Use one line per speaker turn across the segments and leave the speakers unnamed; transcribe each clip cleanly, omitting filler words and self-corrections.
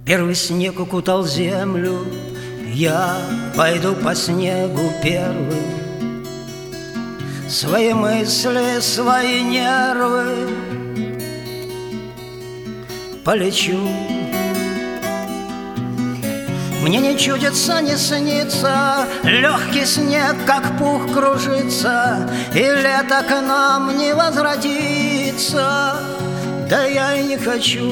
Первый снег укутал землю, я пойду по снегу первым. Свои мысли, свои нервы полечу. Мне не чудится, не снится, легкий снег, как пух, кружится, и лето к нам не возвратится. Да я и не хочу.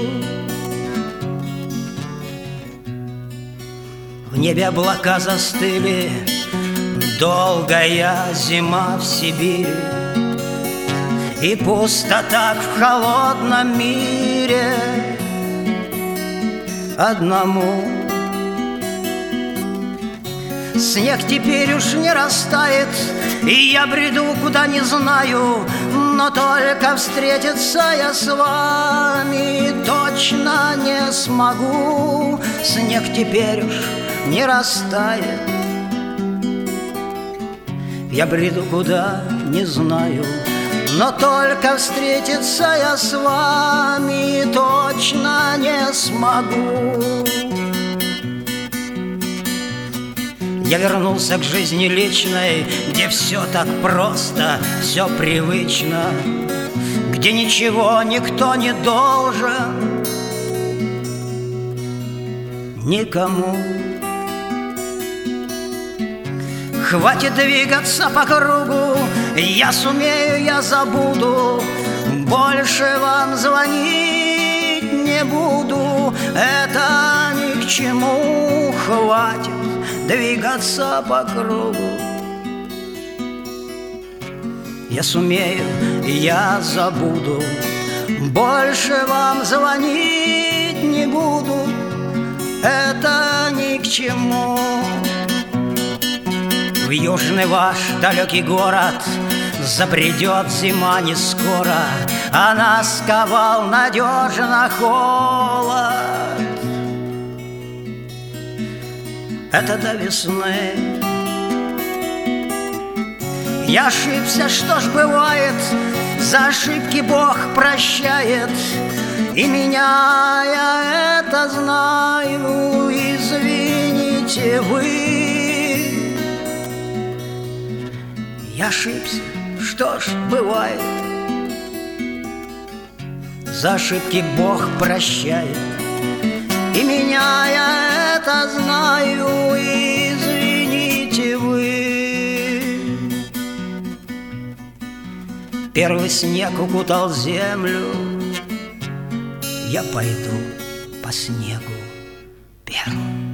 В небе облака застыли, долгая зима в Сибири, и пустота в холодном мире одному. Снег теперь уж не растает, и я бреду, куда не знаю, но только встретиться я с вами точно не смогу. Снег теперь уж не растает, я бреду, куда не знаю, но только встретиться я с вами точно не смогу. Я вернулся к жизни личной, где все так просто, все привычно, где ничего никто не должен никому. Хватит двигаться по кругу, я сумею, я забуду, больше вам звонить не буду, это ни к чему. Хватит двигаться по кругу, я сумею, я забуду, больше вам звонить не буду, это ни к чему. В южный ваш далекий город забредет зима не скоро, она сковал надежно холод. Это до весны. Я ошибся, что ж бывает, за ошибки Бог прощает, и меня я это знаю, извините вы. Я ошибся, что ж бывает, за ошибки Бог прощает, и меня я это знаю, извините вы. Первый снег укутал землю, я пойду по снегу первым.